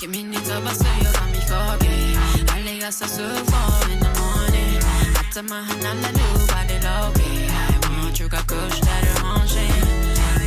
Kiminiza basayo kamikoke. Aligasa sufo in the morning. Atama hanala lu body loke. I want you got kush that are on shame.